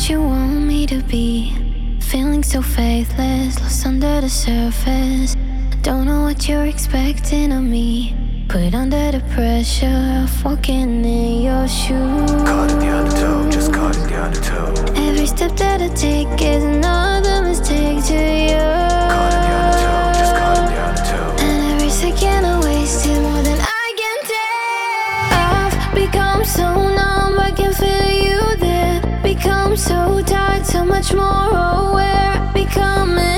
what you want me to be. Feeling so faithless, lost under the surface. Don't know what you're expecting of me. Put under the pressure of walking in your shoes. Caught in the undertow, just caught in the undertow. Every step that I take is another mistake to you. Caught in the undertow, just caught in the undertow. And every second I waste is more than I can take. I've become so numb, I can feel you there. Become so tired, so much more aware. Becoming